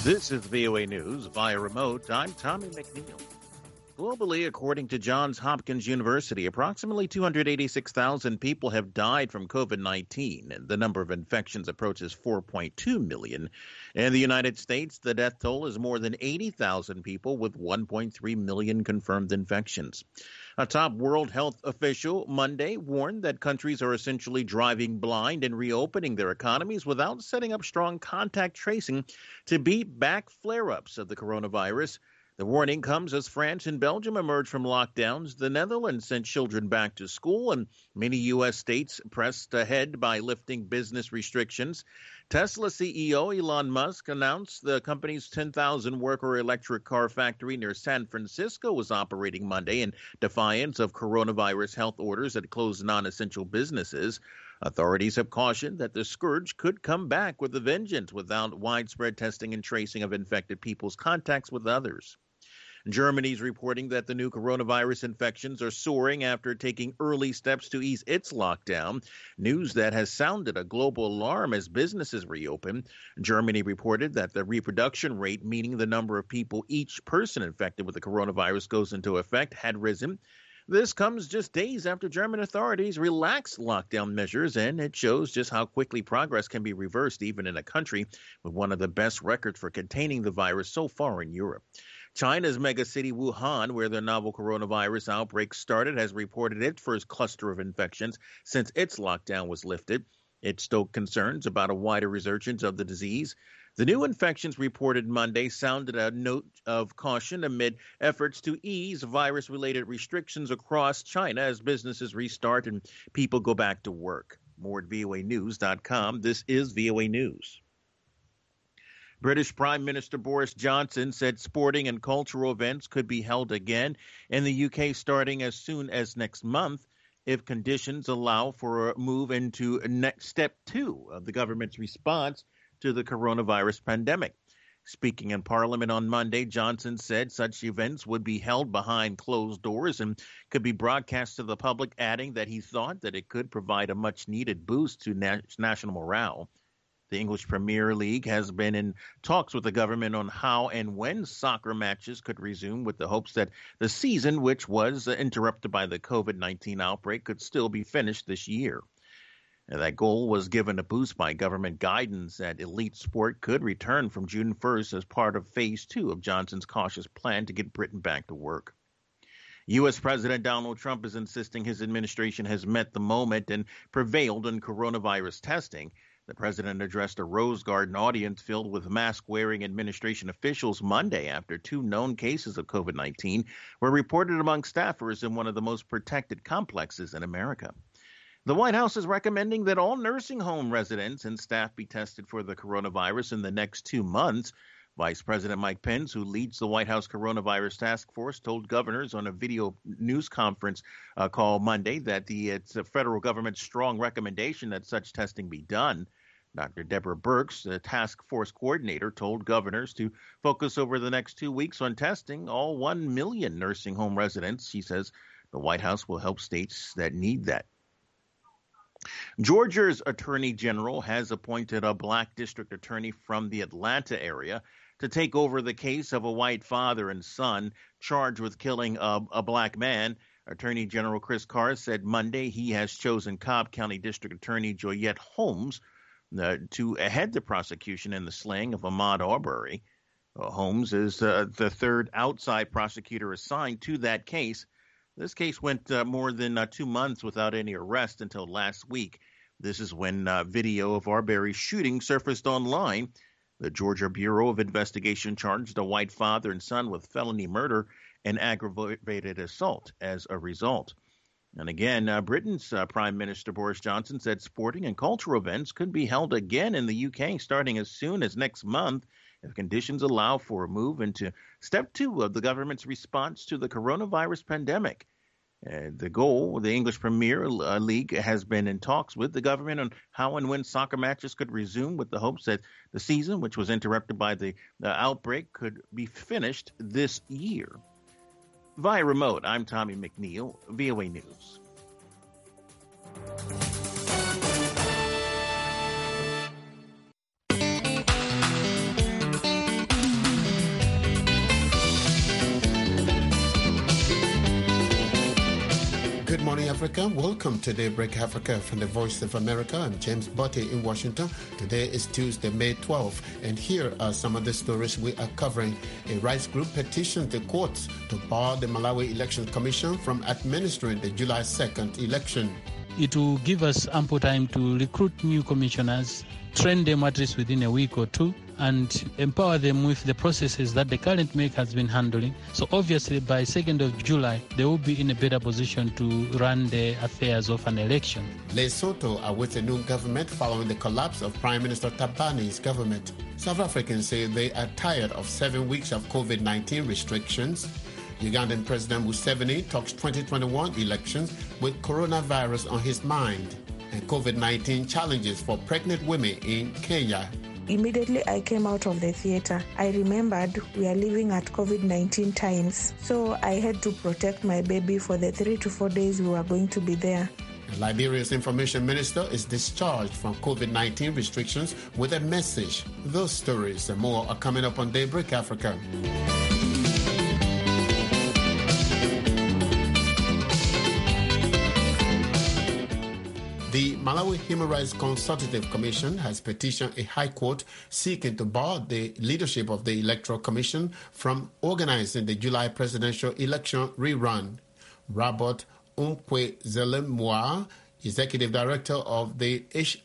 This is VOA News via remote. I'm Tommy McNeil. Globally, according to Johns Hopkins University, approximately 286,000 people have died from COVID-19, and the number of infections approaches 4.2 million. In the United States, the death toll is more than 80,000 people with 1.3 million confirmed infections. A top World Health official Monday warned that countries are essentially driving blind in reopening their economies without setting up strong contact tracing to beat back flare-ups of the coronavirus. The warning comes as France and Belgium emerge from lockdowns. The Netherlands sent children back to school, and many U.S. states pressed ahead by lifting business restrictions. Tesla CEO Elon Musk announced the company's 10,000-worker electric car factory near San Francisco was operating Monday in defiance of coronavirus health orders that closed non-essential businesses. Authorities have cautioned that the scourge could come back with a vengeance without widespread testing and tracing of infected people's contacts with others. Germany's reporting that the new coronavirus infections are soaring after taking early steps to ease its lockdown, news that has sounded a global alarm as businesses reopen. Germany reported that the reproduction rate, meaning the number of people each person infected with the coronavirus goes into effect, had risen. This comes just days after German authorities relaxed lockdown measures, and it shows just how quickly progress can be reversed even in a country with one of the best records for containing the virus so far in Europe. China's megacity Wuhan, where the novel coronavirus outbreak started, has reported its first cluster of infections since its lockdown was lifted. It stoked concerns about a wider resurgence of the disease. The new infections reported Monday sounded a note of caution amid efforts to ease virus-related restrictions across China as businesses restart and people go back to work. More at voanews.com. This is VOA News. British Prime Minister Boris Johnson said sporting and cultural events could be held again in the UK starting as soon as next month if conditions allow for a move into next step 2 of the government's response to the coronavirus pandemic. Speaking in Parliament on Monday, Johnson said such events would be held behind closed doors and could be broadcast to the public, adding that he thought that it could provide a much-needed boost to national morale. The English Premier League has been in talks with the government on how and when soccer matches could resume, with the hopes that the season, which was interrupted by the COVID-19 outbreak, could still be finished this year. And that goal was given a boost by government guidance that elite sport could return from June 1st as part of Phase 2 of Johnson's cautious plan to get Britain back to work. U.S. President Donald Trump is insisting his administration has met the moment and prevailed on coronavirus testing. The president addressed a Rose Garden audience filled with mask-wearing administration officials Monday after 2 known cases of COVID-19 were reported among staffers in one of the most protected complexes in America. The White House is recommending that all nursing home residents and staff be tested for the coronavirus in the next 2 months. Vice President Mike Pence, who leads the White House Coronavirus Task Force, told governors on a video news conference call Monday that it's the federal government's strong recommendation that such testing be done. Dr. Deborah Birx, the task force coordinator, told governors to focus over the next 2 weeks on testing all 1 million nursing home residents. She says the White House will help states that need that. Georgia's attorney general has appointed a black district attorney from the Atlanta area to take over the case of a white father and son charged with killing a black man. Attorney General Chris Carr said Monday he has chosen Cobb County District Attorney Joyette Holmes to head the prosecution in the slaying of Ahmaud Arbery. Holmes is the third outside prosecutor assigned to that case. This case went more than 2 months without any arrest until last week. This is when video of Arbery's shooting surfaced online. The Georgia Bureau of Investigation charged a white father and son with felony murder and aggravated assault as a result. And again, Britain's Prime Minister Boris Johnson said sporting and cultural events could be held again in the UK starting as soon as next month if conditions allow for a move into step 2 of the government's response to the coronavirus pandemic. The goal, the English Premier League has been in talks with the government on how and when soccer matches could resume, with the hopes that the season, which was interrupted by the outbreak, could be finished this year. Via remote, I'm Tommy McNeil, VOA News. Africa. Welcome to Daybreak Africa from the Voice of America. I'm James Botte in Washington. Today is Tuesday, May 12th, and here are some of the stories we are covering. A rights group petitioned the courts to bar the Malawi Election Commission from administering the July 2nd election. It will give us ample time to recruit new commissioners, train them at least within a week or two, and empower them with the processes that the current MEC has been handling. So obviously by 2nd of July, they will be in a better position to run the affairs of an election. Lesotho awaits a new government following the collapse of Prime Minister Tabani's government. South Africans say they are tired of 7 weeks of COVID-19 restrictions. Ugandan President Museveni talks 2021 elections with coronavirus on his mind. And COVID-19 challenges for pregnant women in Kenya. Immediately I came out of the theater, I remembered we are living at COVID-19 times. So I had to protect my baby for the 3 to 4 days we were going to be there. Liberia's information minister is discharged from COVID-19 restrictions with a message. Those stories and more are coming up on Daybreak Africa. The Malawi Human Rights Consultative Commission has petitioned a high court seeking to bar the leadership of the Electoral Commission from organizing the July presidential election rerun. Robert Umkwe-Zelemwa, Executive Director of the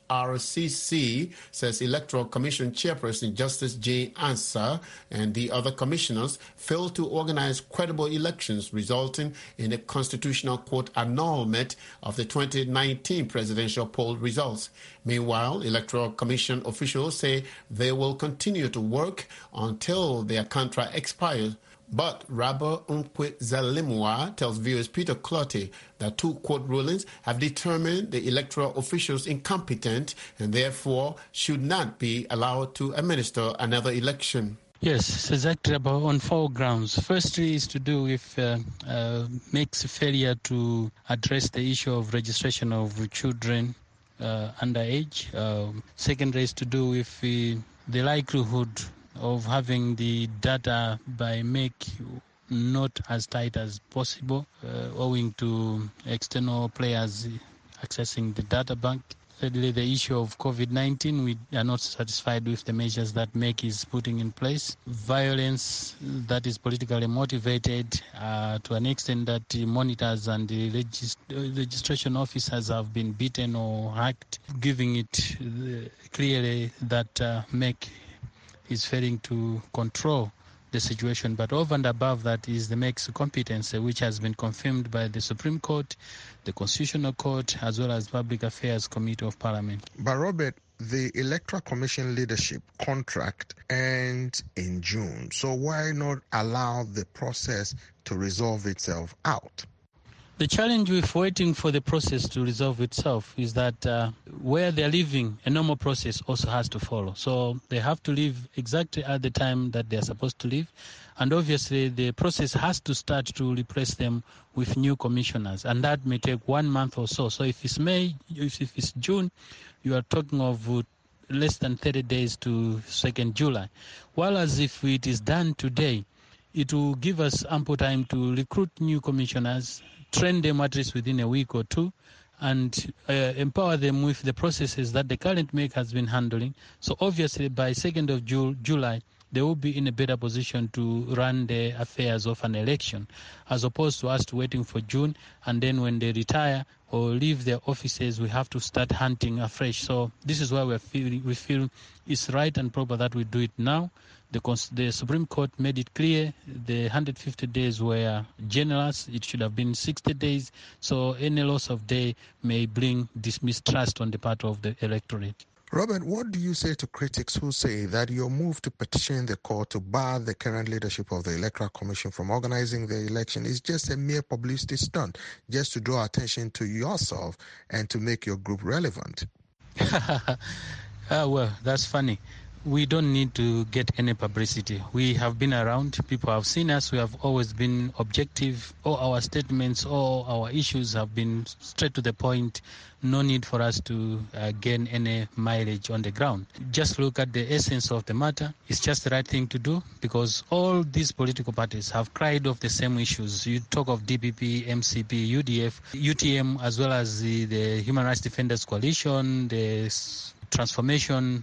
HRCC, says Electoral Commission Chairperson Justice Jane Ansah and the other commissioners failed to organize credible elections, resulting in a Constitutional Court annulment of the 2019 presidential poll results. Meanwhile, Electoral Commission officials say they will continue to work until their contract expires. But Rabba Umkwe-Zalimwa tells viewers Peter Clotty that 2 court rulings have determined the electoral officials incompetent and therefore should not be allowed to administer another election. Yes, it's exactly about on 4 grounds. Firstly is to do with MEC's failure to address the issue of registration of children underage. Secondly is to do with the likelihood of having the data by MEC not as tight as possible, owing to external players accessing the data bank. Thirdly, the issue of COVID-19, we are not satisfied with the measures that MEC is putting in place. Violence that is politically motivated to an extent that the monitors and the registration officers have been beaten or hacked, giving it clearly that MEC is failing to control the situation. But over and above that is the MEC's competence, which has been confirmed by the Supreme Court, the Constitutional Court, as well as Public Affairs Committee of Parliament. But Robert, the Electoral Commission leadership contract ends in June. So why not allow the process to resolve itself out? The challenge with waiting for the process to resolve itself is that where they're leaving, a normal process also has to follow. So they have to leave exactly at the time that they're supposed to leave. And obviously the process has to start to replace them with new commissioners. And that may take 1 month or so. So if it's May, if it's June, you are talking of less than 30 days to 2nd July. While as if it is done today, it will give us ample time to recruit new commissioners, train them at least within a week or two, and empower them with the processes that the current MEC has been handling. So obviously by 2nd of July, they will be in a better position to run the affairs of an election, as opposed to us waiting for June, and then when they retire or leave their offices, we have to start hunting afresh. So this is why we feel it's right and proper that we do it now. The Supreme Court made it clear the 150 days were generous. It should have been 60 days. So any loss of day may bring mistrust on the part of the electorate. Robert, what do you say to critics who say that your move to petition the court to bar the current leadership of the Electoral Commission from organizing the election is just a mere publicity stunt, just to draw attention to yourself and to make your group relevant? Well, that's funny. we don't need to get any publicity. We have been around. People have seen us. We have always been objective. All our statements, all our issues have been straight to the point. No need for us to gain any mileage on the ground. Just look at the essence of the matter. It's just the right thing to do because all these political parties have cried off the same issues. You talk of DPP, MCP, UDF, UTM, as well as the Human Rights Defenders Coalition, the transformation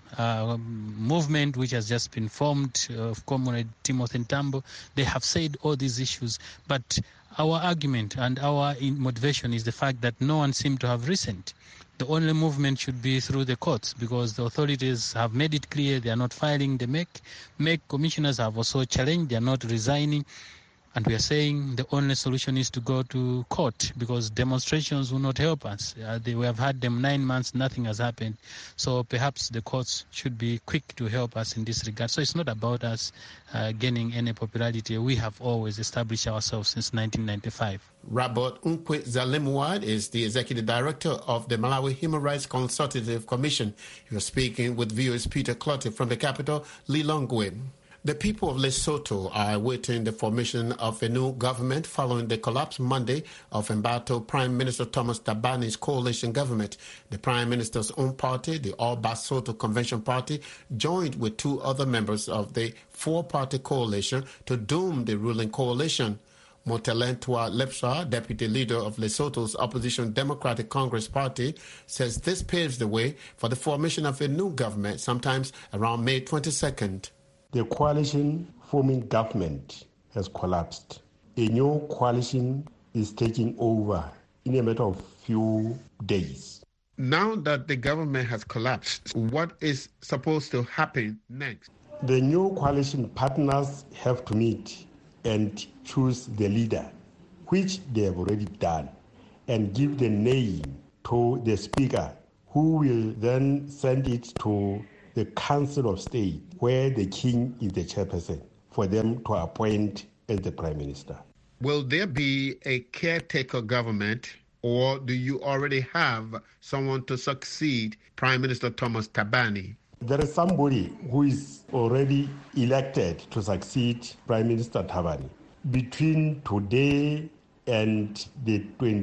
movement which has just been formed of Comrade Timothy Ntambo. They have said all these issues, but our argument and our motivation is the fact that no one seemed to have listened. The only movement should be through the courts because the authorities have made it clear they are not filing the MEC commissioners have also challenged, they are not resigning. And we are saying the only solution is to go to court because demonstrations will not help us. We have had them 9 months, nothing has happened. So perhaps the courts should be quick to help us in this regard. So it's not about us gaining any popularity. We have always established ourselves since 1995. Robert Unkwe Zalimwad is the executive director of the Malawi Human Rights Consultative Commission. He was speaking with viewers Peter Clottey from the capital, Lilongwe. The people of Lesotho are awaiting the formation of a new government following the collapse Monday of embattled Prime Minister Thomas Thabani's coalition government. The Prime Minister's own party, the All Basotho Convention Party, joined with two other members of the four-party coalition to doom the ruling coalition. Motelentwa Lepsa, deputy leader of Lesotho's opposition Democratic Congress Party, says this paves the way for the formation of a new government sometimes around May 22nd. The coalition forming government has collapsed. A new coalition is taking over in a matter of few days. Now that the government has collapsed, what is supposed to happen next? The new coalition partners have to meet and choose the leader, which they have already done, and give the name to the speaker, who will then send it to the Council of State, where the king is the chairperson, for them to appoint as the prime minister. Will there be a caretaker government, or do you already have someone to succeed Prime Minister Thomas Thabani? There is somebody who is already elected to succeed Prime Minister Thabani. Between today and the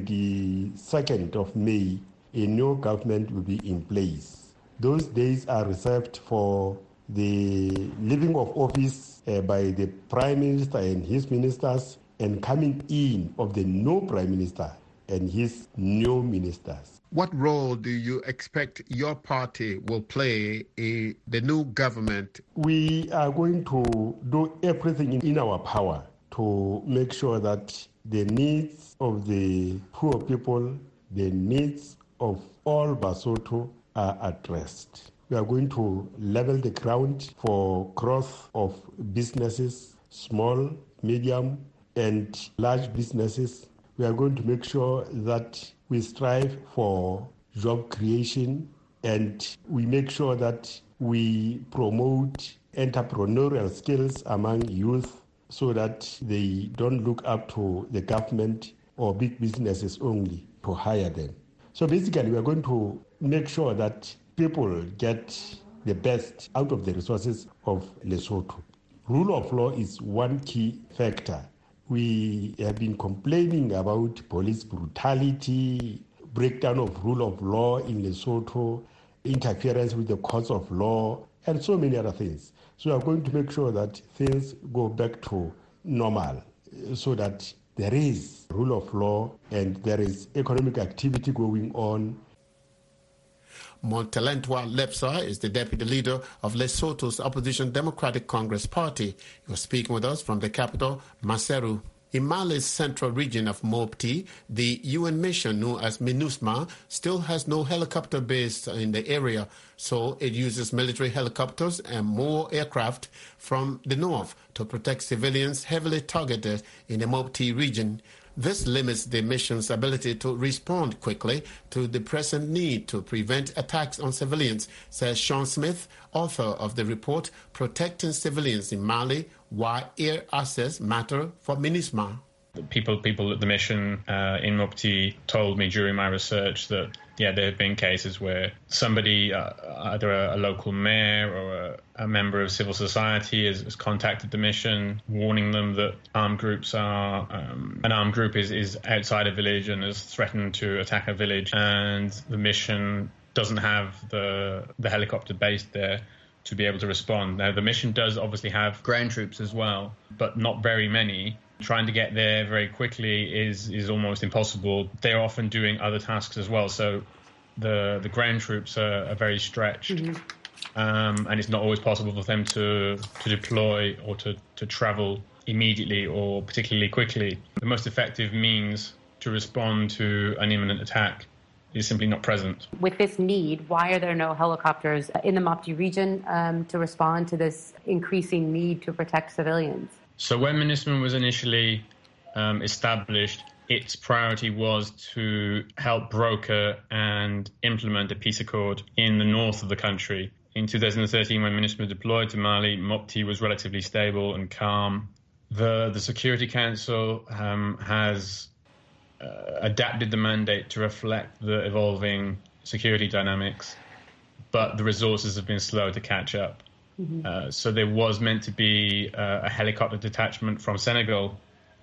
22nd of May, a new government will be in place. Those days are reserved for the leaving of office by the Prime Minister and his ministers and coming in of the new Prime Minister and his new ministers. What role do you expect your party will play in the new government? We are going to do everything in our power to make sure that the needs of the poor people, the needs of all Basotho are addressed. We are going to level the ground for growth of businesses, small, medium, and large businesses. We are going to make sure that we strive for job creation, and we make sure that we promote entrepreneurial skills among youth so that they don't look up to the government or big businesses only to hire them. So basically, we are going to make sure that people get the best out of the resources of Lesotho. Rule of law is one key factor. We have been complaining about police brutality, breakdown of rule of law in Lesotho, interference with the courts of law, and so many other things. So we are going to make sure that things go back to normal so that there is rule of law and there is economic activity going on. Motelentwa Lepsa is the deputy leader of Lesotho's opposition Democratic Congress Party. He was speaking with us from the capital, Maseru. In Mali's central region of Mopti, the UN mission known as MINUSMA still has no helicopter base in the area, so it uses military helicopters and more aircraft from the north to protect civilians heavily targeted in the Mopti region. This limits the mission's ability to respond quickly to the present need to prevent attacks on civilians, says Sean Smith, author of the report Protecting Civilians in Mali, Why Air Access Matter for MINUSMA. People at the mission in Mopti told me during my research that, there have been cases where somebody, either a local mayor or a member of civil society has contacted the mission, warning them that armed groups are an armed group is outside a village and has threatened to attack a village, and the mission doesn't have the helicopter based there to be able to respond. Now, the mission does obviously have ground troops as well, but not very many. Trying to get there very quickly is almost impossible. They're often doing other tasks as well, so the ground troops are very stretched. And it's not always possible for them to deploy or to travel immediately or particularly quickly. The most effective means to respond to an imminent attack is simply not present. With this need, why are there no helicopters in the Mopti region to respond to this increasing need to protect civilians? So when MINUSMA was initially established, its priority was to help broker and implement a peace accord in the north of the country. In 2013, when MINUSMA deployed to Mali, Mopti was relatively stable and calm. The Security Council has adapted the mandate to reflect the evolving security dynamics, but the resources have been slow to catch up. So there was meant to be a helicopter detachment from Senegal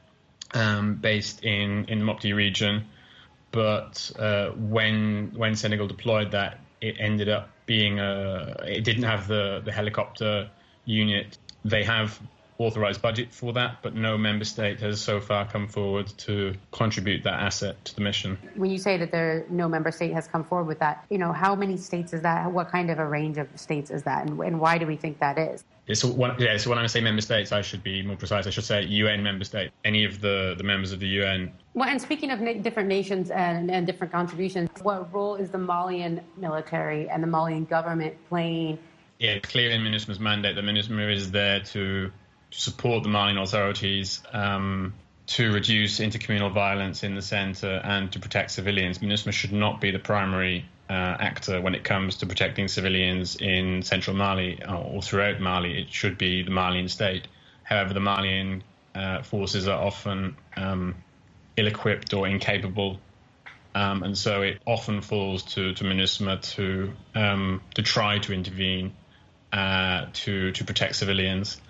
based in the Mopti region, but when Senegal deployed that, it ended up being it didn't have the helicopter unit. They have authorized budget for that, but no member state has so far come forward to contribute that asset to the mission. When you say that no member state has come forward with that, how many states is that? What kind of a range of states is that? And why do we think that is? So when I say member states, I should be more precise. I should say UN member state, any of the members of the UN. Well, and speaking of different nations and different contributions, what role is the Malian military and the Malian government playing? Yeah, clear in MINUSMA's mandate that MINUSMA is there to support the Malian authorities to reduce intercommunal violence in the centre and to protect civilians. MINUSMA should not be the primary actor when it comes to protecting civilians in central Mali or throughout Mali. It should be the Malian state. However, the Malian forces are often ill-equipped or incapable, and so it often falls to MINUSMA to try to intervene to protect civilians.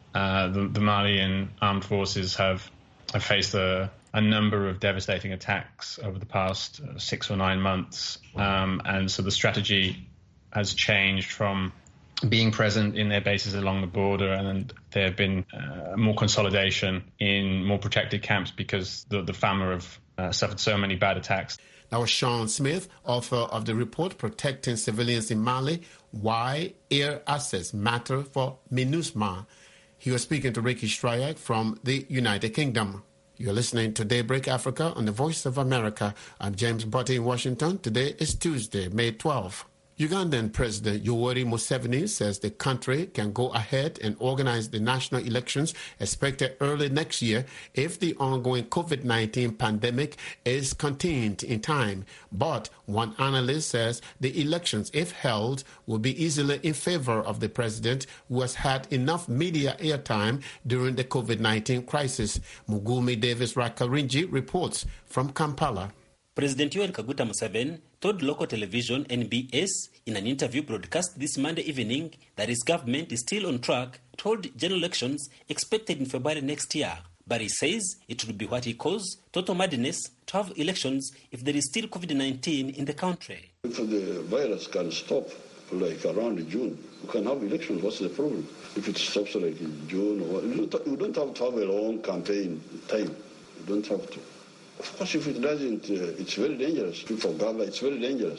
The Malian armed forces have faced a number of devastating attacks over the past 6 or 9 months, and so the strategy has changed from being present in their bases along the border, and there have been more consolidation in more protected camps because the FAMA have suffered so many bad attacks. That was Sean Smith, author of the report Protecting Civilians in Mali, Why Air Assets Matter for MINUSMA. He was speaking to Ricky Stryak from the United Kingdom. You're listening to Daybreak Africa on the Voice of America. I'm James Botte in Washington. Today is Tuesday, May 12th. Ugandan President Yoweri Museveni says the country can go ahead and organize the national elections expected early next year if the ongoing COVID-19 pandemic is contained in time. But one analyst says the elections, if held, will be easily in favor of the president, who has had enough media airtime during the COVID-19 crisis. Mugumi Davis Rakarinji reports from Kampala. President Yoweri Kaguta Museveni told local television NBS in an interview broadcast this Monday evening that his government is still on track to hold general elections expected in February next year. But he says it would be what he calls total madness to have elections if there is still COVID-19 in the country. If the virus can stop like around June, we can have elections. What's the problem? If it stops like in June, you don't have to have a long campaign time. You don't have to. Of course, if it doesn't, it's very dangerous. For Ghana, it's very dangerous.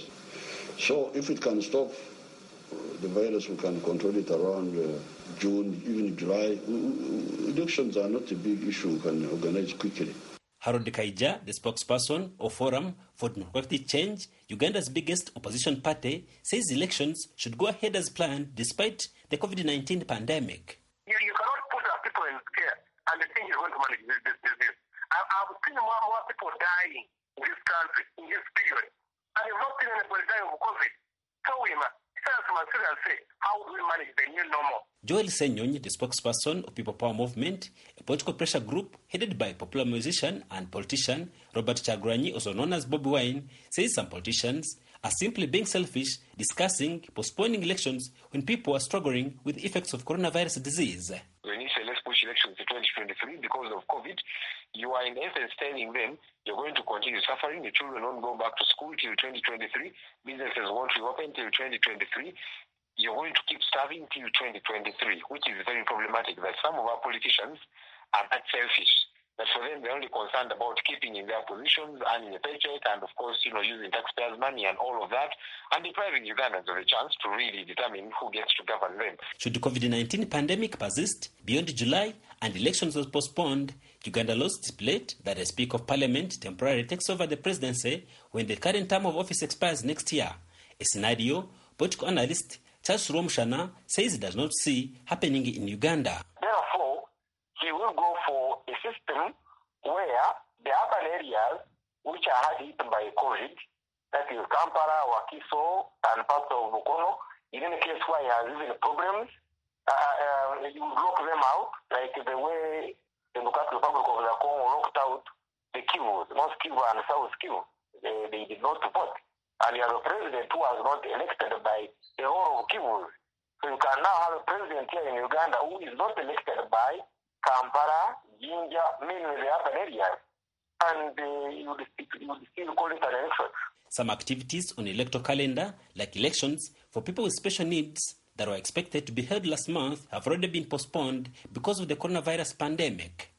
So if it can stop the virus, we can control it around June, even July. Elections are not a big issue. We can organize quickly. Harold Kaija, the spokesperson of Forum for Democratic Change, Uganda's biggest opposition party, says elections should go ahead as planned despite the COVID-19 pandemic. You cannot put our people in scare and think you're going to manage this disease. I've seen more people dying in this country in this period. And I've not seen anybody dying of COVID. So we must say, how do we manage the new normal? Joel Senyonyi, the spokesperson of People Power Movement, a political pressure group headed by popular musician and politician Robert Kyagulanyi, also known as Bobi Wine, says some politicians are simply being selfish, discussing postponing elections when people are struggling with the effects of coronavirus disease. When you say let's push elections to 2023 because of COVID, you are in essence telling them you're going to continue suffering, the children won't go back to school till 2023, businesses won't reopen till 2023, you're going to keep starving till 2023, which is very problematic. That some of our politicians are that selfish. That for them, they're only concerned about keeping in their positions, earning a paycheck, and of course, using taxpayers' money and all of that, and depriving Ugandans of a chance to really determine who gets to govern them. Should the COVID-19 pandemic persist beyond July and elections was postponed, Uganda laws stipulate that a Speaker of Parliament temporarily takes over the presidency when the current term of office expires next year. A scenario political analyst Charles Romshana says he does not see happening in Uganda. Therefore, he will go for a system where the urban areas which are hard hit by COVID, that is Kampala, Wakiso, and parts of Bukono, in any case where he has even problems, you lock them out, like the way the Democratic Republic of the Congo locked out the Kivus, North Kivu and South Kivu. They did not vote. And you have a president who was not elected by the whole of Kivu. So you can now have a president here in Uganda who is not elected by Kampala, Jinja, mainly the urban areas. And you would still call it an election. Some activities on the electoral calendar, like elections for people with special needs that were expected to be held last month, have already been postponed because of the coronavirus pandemic.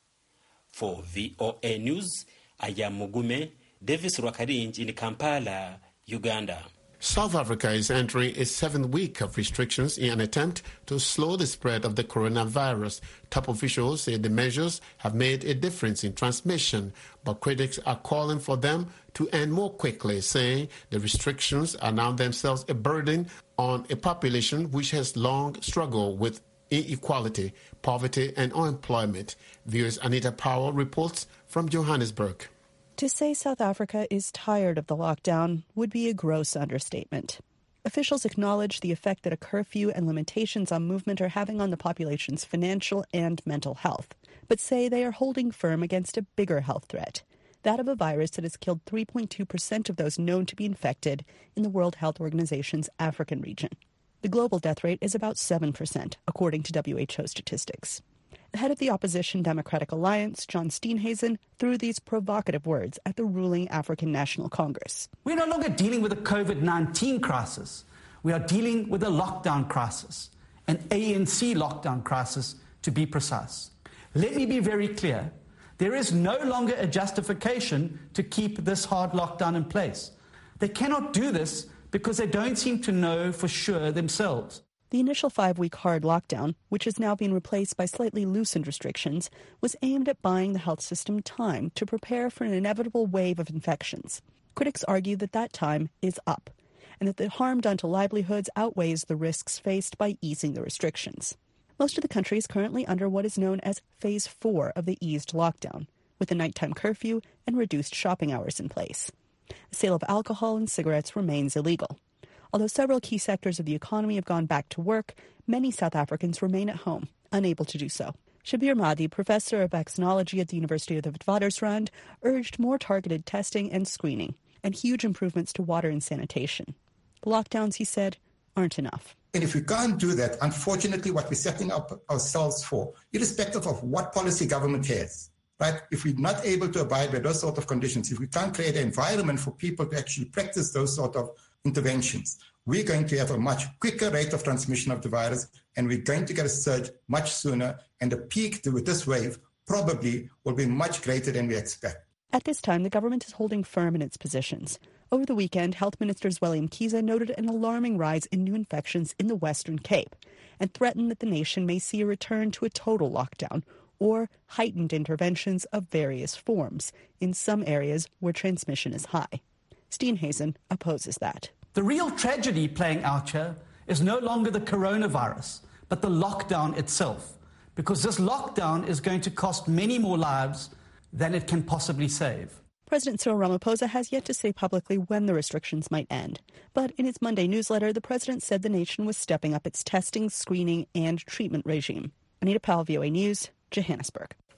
For VOA News, I am Mugume Davis Rwakarinj in Kampala, Uganda. South Africa is entering a 7th week of restrictions in an attempt to slow the spread of the coronavirus. Top officials say the measures have made a difference in transmission, but critics are calling for them to end more quickly, saying the restrictions are now themselves a burden on a population which has long struggled with inequality, poverty, and unemployment. Viewers Anita Powell reports from Johannesburg. To say South Africa is tired of the lockdown would be a gross understatement. Officials acknowledge the effect that a curfew and limitations on movement are having on the population's financial and mental health, but say they are holding firm against a bigger health threat, that of a virus that has killed 3.2% of those known to be infected in the World Health Organization's African region. The global death rate is about 7%, according to WHO statistics. The head of the opposition Democratic Alliance, John Steenhuisen, threw these provocative words at the ruling African National Congress. We're no longer dealing with a COVID-19 crisis. We are dealing with a lockdown crisis, an ANC lockdown crisis, to be precise. Let me be very clear. There is no longer a justification to keep this hard lockdown in place. They cannot do this because they don't seem to know for sure themselves. The initial 5-week hard lockdown, which has now been replaced by slightly loosened restrictions, was aimed at buying the health system time to prepare for an inevitable wave of infections. Critics argue that that time is up, and that the harm done to livelihoods outweighs the risks faced by easing the restrictions. Most of the country is currently under what is known as Phase 4 of the eased lockdown, with a nighttime curfew and reduced shopping hours in place. The sale of alcohol and cigarettes remains illegal. Although several key sectors of the economy have gone back to work, many South Africans remain at home, unable to do so. Shabir Mahdi, professor of vaccinology at the University of the Witwatersrand, urged more targeted testing and screening, and huge improvements to water and sanitation. The lockdowns, he said, aren't enough. And if we can't do that, unfortunately, what we're setting up ourselves for, irrespective of what policy government has, right? If we're not able to abide by those sort of conditions, if we can't create an environment for people to actually practice those sort of interventions, we're going to have a much quicker rate of transmission of the virus, and we're going to get a surge much sooner, and the peak with this wave probably will be much greater than we expect. At this time, the government is holding firm in its positions. Over the weekend, Health Minister Zweli Mkhize noted an alarming rise in new infections in the Western Cape and threatened that the nation may see a return to a total lockdown or heightened interventions of various forms in some areas where transmission is high. Steenhuisen opposes that. The real tragedy playing out here is no longer the coronavirus, but the lockdown itself, because this lockdown is going to cost many more lives than it can possibly save. President Cyril Ramaphosa has yet to say publicly when the restrictions might end. But in its Monday newsletter, the president said the nation was stepping up its testing, screening, and treatment regime. Anita Powell, VOA News, Johannesburg.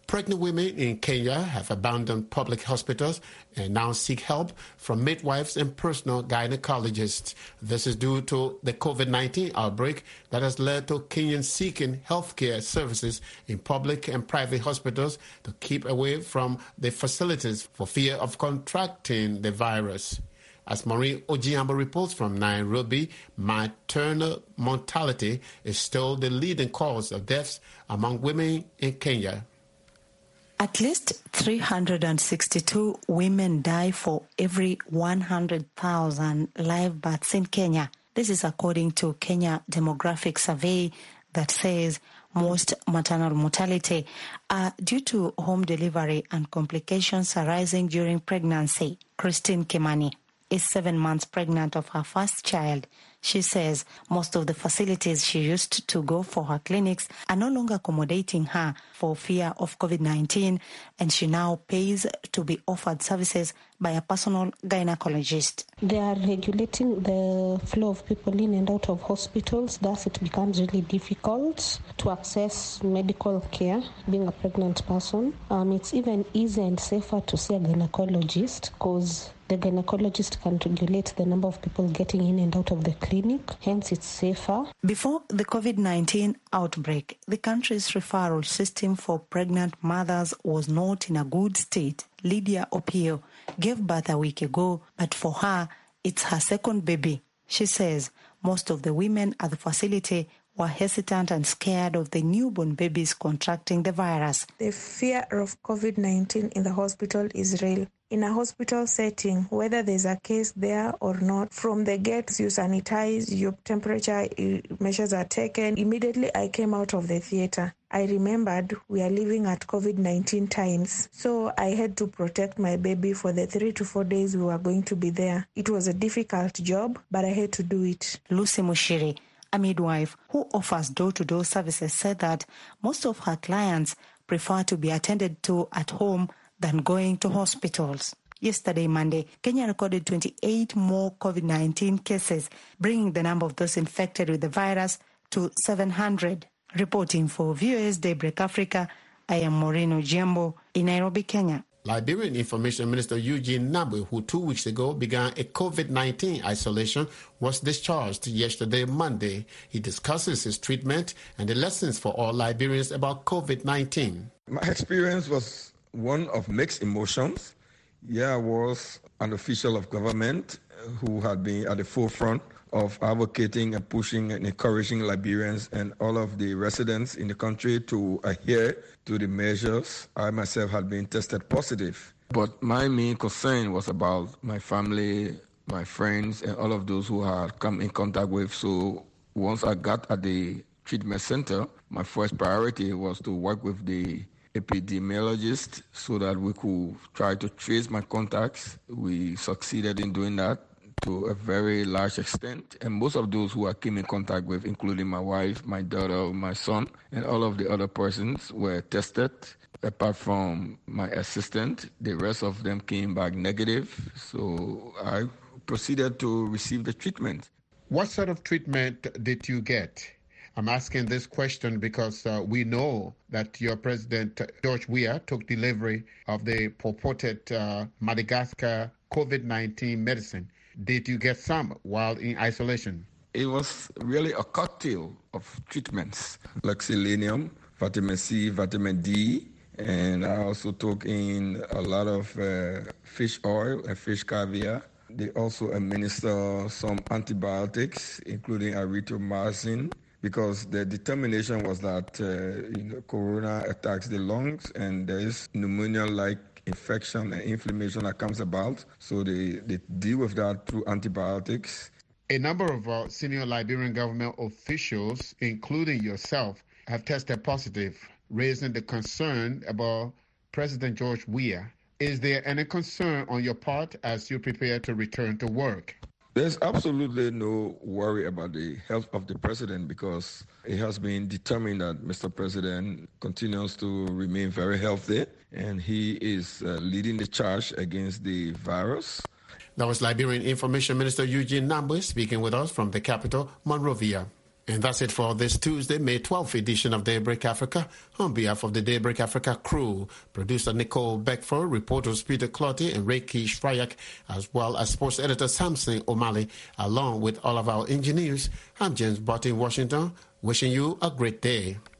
Pregnant women in Kenya have abandoned public hospitals and now seek help from midwives and personal gynecologists. This is due to the COVID-19 outbreak that has led to Kenyans seeking healthcare services in public and private hospitals to keep away from the facilities for fear of contracting the virus. As Maureen Ojiambo reports from Nairobi, maternal mortality is still the leading cause of deaths among women in Kenya. At least 362 women die for every 100,000 live births in Kenya. This is according to Kenya Demographic Survey that says most maternal mortality are due to home delivery and complications arising during pregnancy. Christine Kimani is 7 months pregnant of her first child. She says most of the facilities she used to go for her clinics are no longer accommodating her for fear of COVID-19, and she now pays to be offered services by a personal gynecologist. They are regulating the flow of people in and out of hospitals, thus it becomes really difficult to access medical care being a pregnant person. It's even easier and safer to see a gynecologist because the gynecologist can regulate the number of people getting in and out of the clinic, hence it's safer. Before the COVID-19 outbreak, the country's referral system for pregnant mothers was not in a good state. Lydia Opio gave birth a week ago, but for her, it's her second baby. She says most of the women at the facility were hesitant and scared of the newborn babies contracting the virus. The fear of COVID-19 in the hospital is real. In a hospital setting, whether there's a case there or not, from the gates you sanitize, your temperature measures are taken. Immediately I came out of the theater. I remembered we are living at COVID-19 times, so I had to protect my baby for the 3 to 4 days we were going to be there. It was a difficult job, but I had to do it. Lucy Mushiri, a midwife who offers door-to-door services, said that most of her clients prefer to be attended to at home than going to hospitals. Yesterday, Monday, Kenya recorded 28 more COVID-19 cases, bringing the number of those infected with the virus to 700. Reporting for VOS Daybreak Africa, I am Maureen Ojiambo in Nairobi, Kenya. Liberian Information Minister Eugene Nabwe, who 2 weeks ago began a COVID-19 isolation, was discharged yesterday, Monday. He discusses his treatment and the lessons for all Liberians about COVID-19. My experience was one of mixed emotions. I was an official of government who had been at the forefront of advocating and pushing and encouraging Liberians and all of the residents in the country to adhere to the measures. I myself had been tested positive. But my main concern was about my family, my friends, and all of those who had come in contact with. So once I got at the treatment center, my first priority was to work with the epidemiologist so that we could try to trace my contacts. We succeeded in doing that to a very large extent. And most of those who I came in contact with, including my wife, my daughter, my son, and all of the other persons were tested. Apart from my assistant, the rest of them came back negative. So I proceeded to receive the treatment. What sort of treatment did you get? I'm asking this question because we know that your president, George Weah, took delivery of the purported Madagascar COVID-19 medicine. Did you get some while in isolation? It was really a cocktail of treatments, like selenium, vitamin C, vitamin D, and I also took in a lot of fish oil and fish caviar. They also administer some antibiotics, including erythromycin, because the determination was that corona attacks the lungs and there is pneumonia-like infection and inflammation that comes about. So they deal with that through antibiotics. A number of senior Liberian government officials, including yourself, have tested positive, raising the concern about President George Weah. Is there any concern on your part as you prepare to return to work? There's absolutely no worry about the health of the president because it has been determined that Mr. President continues to remain very healthy and he is leading the charge against the virus. That was Liberian Information Minister Eugene Nabwe speaking with us from the capital, Monrovia. And that's it for this Tuesday, May 12th edition of Daybreak Africa. On behalf of the Daybreak Africa crew, producer Nicole Beckford, reporters Peter Clotty and Reiki Shrayak, as well as sports editor Samson O'Malley, along with all of our engineers, I'm James Butt in Washington, wishing you a great day.